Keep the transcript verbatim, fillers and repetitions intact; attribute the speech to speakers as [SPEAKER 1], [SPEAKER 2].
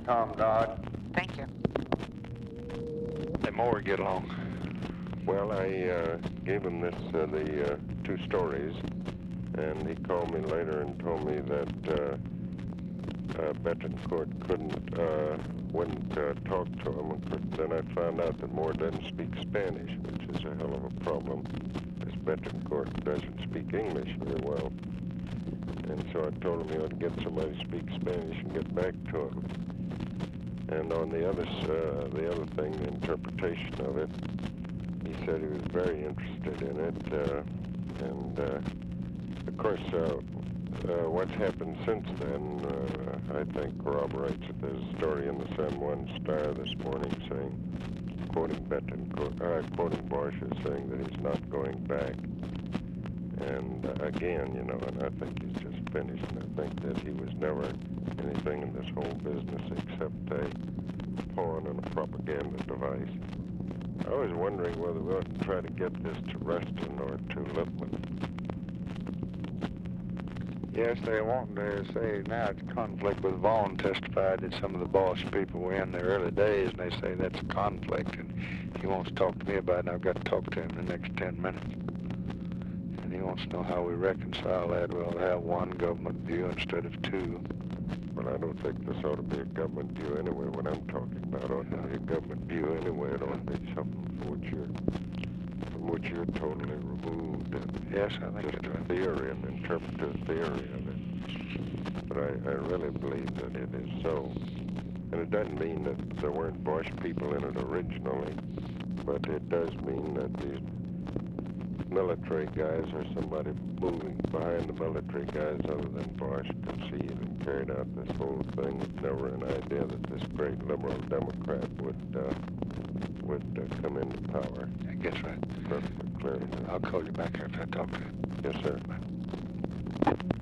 [SPEAKER 1] Tom Dodd.
[SPEAKER 2] Thank you.
[SPEAKER 3] Hey, Moore, get along.
[SPEAKER 4] Well, I uh, gave him this, uh, the uh, two stories, and he called me later and told me that uh, uh, Betancourt couldn't, uh, wouldn't uh, talk to him. Then I found out that Moore doesn't speak Spanish, which is a hell of a problem, because Betancourt doesn't speak English very well. And so I told him he ought to get somebody to speak Spanish and get back to him. And on the other, uh, the other thing, the interpretation of it, he said he was very interested in it. Uh, and, uh, of course, uh, uh, what's happened since then, uh, I think, corroborates it. There's a story in the San Juan Star this morning saying, quoting Betancourt, uh, quoting Borgia, saying that he's not going back. And uh, again, you know, and I think he's just finished, and I think that he was never anything in this whole business except a pawn and a propaganda device. I was wondering whether we ought to try to get this to Reston or to Lippman.
[SPEAKER 3] Yes, they want to say now it's a conflict with Vaughn testified that some of the boss people were in the early days, and they say that's a conflict, and he wants to talk to me about it, and I've got to talk to him in the next ten minutes. And he wants to know how we reconcile that. We'll have one government view instead of two.
[SPEAKER 4] Well, I don't think this ought to be a government view anyway. What I'm talking about ought to be a government view anyway. It ought to be something from which you're, from which you're totally removed. And
[SPEAKER 3] yes, I think
[SPEAKER 4] just
[SPEAKER 3] it's
[SPEAKER 4] a theory, an interpretive theory of it. But I, I really believe that it is so. And it doesn't mean that there weren't Bosch people in it originally, but it does mean that these military guys or somebody moving behind the military guys other than Bosch conceived and carried out this whole thing with never an idea that this great liberal Democrat would uh, would uh, come into power.
[SPEAKER 3] I guess right.
[SPEAKER 4] Perfectly clear.
[SPEAKER 3] I'll call you back after I talk to you.
[SPEAKER 4] Yes, sir.